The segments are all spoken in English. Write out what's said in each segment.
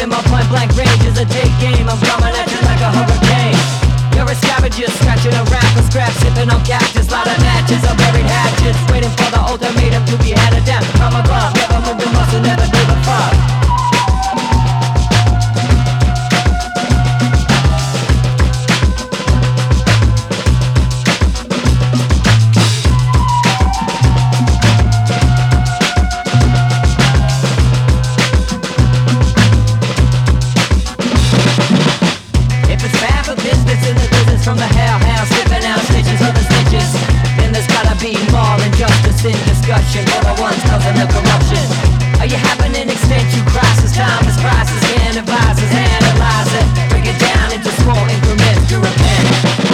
and my point blank range is a take game. I'm coming at you like a hurricane. You're a scavenger, scratching around for scraps, sipping on cactus, lot of matches, or buried hatches, waiting for the ultimatum to be handed down. I'm a glove, never moved a muscle, never gave a fuck. From the hellhound, slipping out stitches of the stitches. Then there's gotta be more than justice in discussion. You're the ones causing the corruption. Are you having an existential crisis? Time is crisis, and advisors analyze it. Break it down into small increments to repent.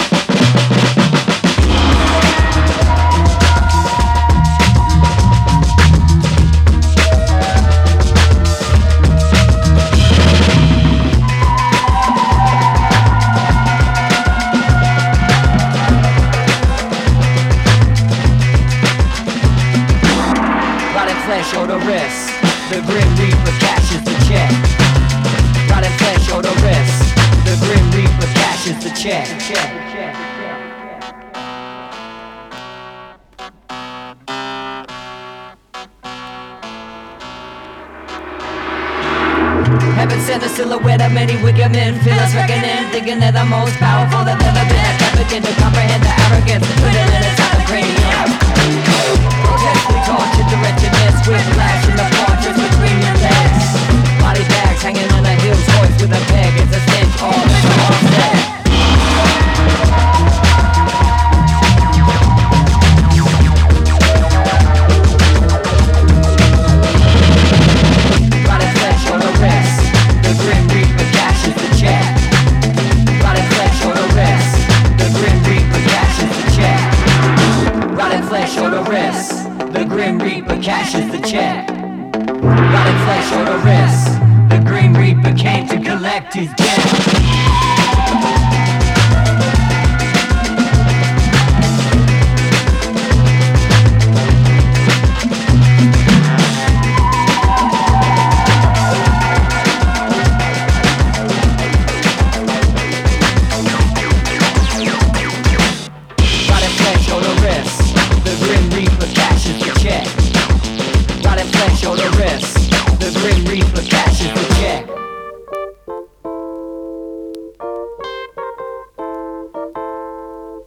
Flesh or the wrist, the grim reaper cashes the check. Rotted flesh or the wrist, the grim reaper cashes the check. Heaven sent a silhouette of many wicked men, feel us reckoning, thinking they're the most powerful they've ever been. I can't begin to comprehend the arrogance, putting it inside the cranium. Grotesquely tortured, the wretchedness, whiplash in the portraits between your legs. Body bags hanging on the hills, voice with a peg, it's a stench, all it's a offset. Rotted flesh on the wrist, the grim reaper cashes the check. Rotted flesh on the wrist, the grim reaper cashes the check. Rotted flesh on the wrist, the grim reaper cashes the check. Rotted flesh on the wrist, the grim reaper came to collect his debt.